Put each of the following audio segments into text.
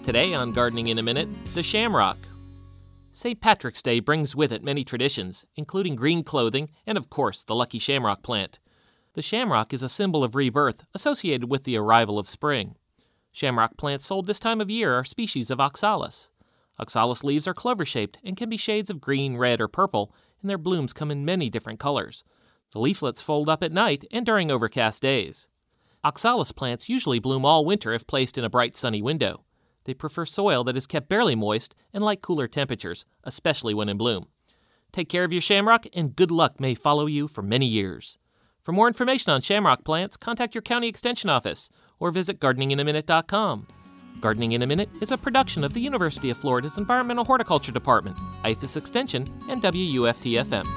Today on Gardening in a Minute, the shamrock. St. Patrick's Day brings with it many traditions, including green clothing and, of course, the lucky shamrock plant. The shamrock is a symbol of rebirth associated with the arrival of spring. Shamrock plants sold this time of year are species of oxalis. Oxalis leaves are clover-shaped and can be shades of green, red, or purple, and their blooms come in many different colors. The leaflets fold up at night and during overcast days. Oxalis plants usually bloom all winter if placed in a bright sunny window. They prefer soil that is kept barely moist and like cooler temperatures, especially when in bloom. Take care of your shamrock and good luck may follow you for many years. For more information on shamrock plants, contact your county extension office or visit gardeninginaminute.com. Gardening in a Minute is a production of the University of Florida's Environmental Horticulture Department, IFAS Extension, and WUFT-FM.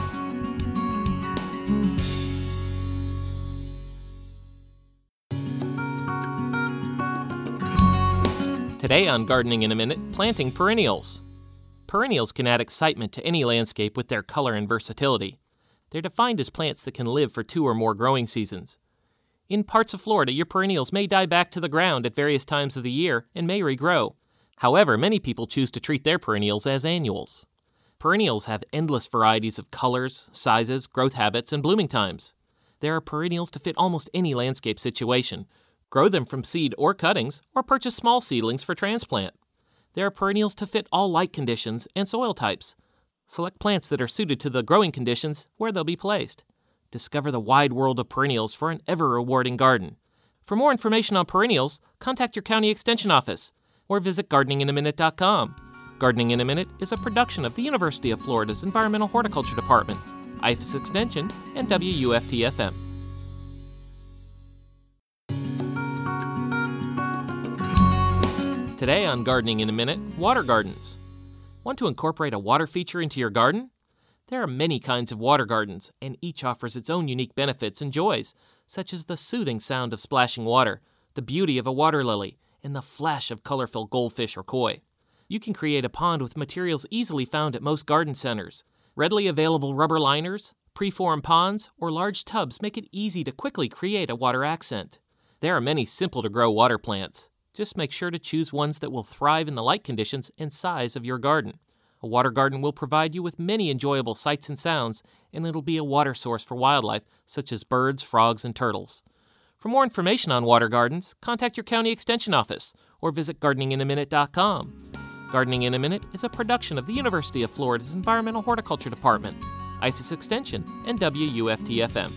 Today on Gardening in a Minute, planting perennials. Perennials can add excitement to any landscape with their color and versatility. They're defined as plants that can live for 2 or more growing seasons. In parts of Florida, your perennials may die back to the ground at various times of the year and may regrow. However, many people choose to treat their perennials as annuals. Perennials have endless varieties of colors, sizes, growth habits, and blooming times. There are perennials to fit almost any landscape situation. Grow them from seed or cuttings, or purchase small seedlings for transplant. There are perennials to fit all light conditions and soil types. Select plants that are suited to the growing conditions where they'll be placed. Discover the wide world of perennials for an ever-rewarding garden. For more information on perennials, contact your county extension office or visit gardeninginaminute.com. Gardening in a Minute is a production of the University of Florida's Environmental Horticulture Department, IFAS Extension, and WUFT-FM. Today on Gardening in a Minute, water gardens. Want to incorporate a water feature into your garden? There are many kinds of water gardens, and each offers its own unique benefits and joys, such as the soothing sound of splashing water, the beauty of a water lily, and the flash of colorful goldfish or koi. You can create a pond with materials easily found at most garden centers. Readily available rubber liners, preformed ponds, or large tubs make it easy to quickly create a water accent. There are many simple-to-grow water plants. Just make sure to choose ones that will thrive in the light conditions and size of your garden. A water garden will provide you with many enjoyable sights and sounds, and it'll be a water source for wildlife such as birds, frogs, and turtles. For more information on water gardens, contact your county extension office or visit gardeninginaminute.com. Gardening in a Minute is a production of the University of Florida's Environmental Horticulture Department, IFAS Extension, and WUFT-FM.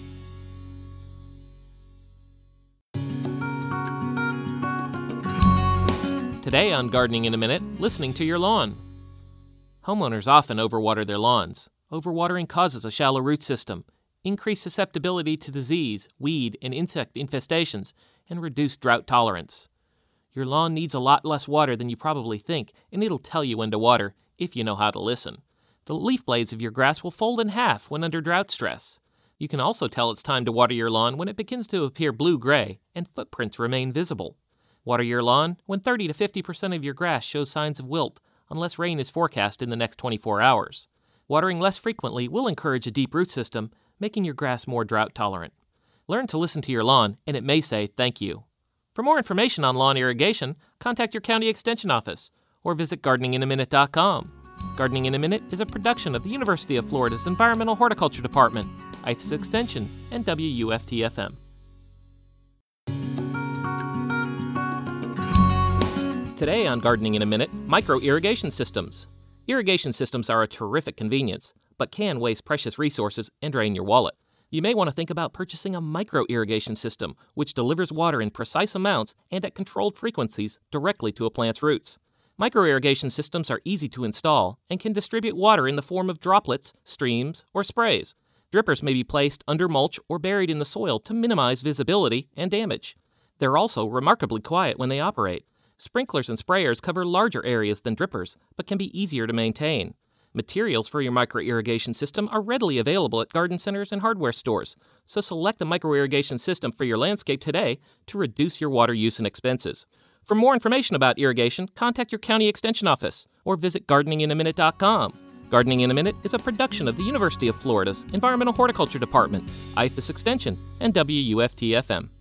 Today on Gardening in a Minute, listening to your lawn. Homeowners often overwater their lawns. Overwatering causes a shallow root system, increased susceptibility to disease, weed, and insect infestations, and reduced drought tolerance. Your lawn needs a lot less water than you probably think, and it'll tell you when to water if you know how to listen. The leaf blades of your grass will fold in half when under drought stress. You can also tell it's time to water your lawn when it begins to appear blue-gray and footprints remain visible. Water your lawn when 30 to 50% of your grass shows signs of wilt, unless rain is forecast in the next 24 hours. Watering less frequently will encourage a deep root system, making your grass more drought tolerant. Learn to listen to your lawn, and it may say thank you. For more information on lawn irrigation, contact your county extension office or visit gardeninginaminute.com. Gardening in a Minute is a production of the University of Florida's Environmental Horticulture Department, IFAS Extension, and WUFT-FM. Today on Gardening in a Minute, micro-irrigation systems. Irrigation systems are a terrific convenience, but can waste precious resources and drain your wallet. You may want to think about purchasing a micro-irrigation system, which delivers water in precise amounts and at controlled frequencies directly to a plant's roots. Micro-irrigation systems are easy to install and can distribute water in the form of droplets, streams, or sprays. Drippers may be placed under mulch or buried in the soil to minimize visibility and damage. They're also remarkably quiet when they operate. Sprinklers and sprayers cover larger areas than drippers, but can be easier to maintain. Materials for your micro-irrigation system are readily available at garden centers and hardware stores, so select a micro-irrigation system for your landscape today to reduce your water use and expenses. For more information about irrigation, contact your county extension office or visit gardeninginaminute.com. Gardening in a Minute is a production of the University of Florida's Environmental Horticulture Department, IFAS Extension, and WUFT-FM.